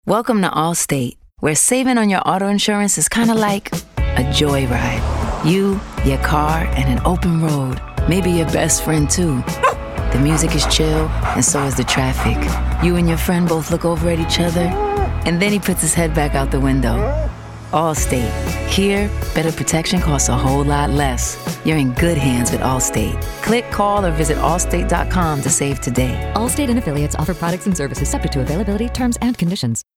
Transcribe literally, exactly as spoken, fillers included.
Welcome to Allstate, where saving on your auto insurance is kind of like a joyride. You, your car, and an open road. Maybe your best friend, too. The music is chill, and so is the traffic. You and your friend both look over at each other, and then he puts his head back out the window. Allstate. Here, better protection costs a whole lot less. You're in good hands with Allstate. Click, call, or visit allstate dot com to save today. Allstate and affiliates offer products and services subject to availability, terms, and conditions.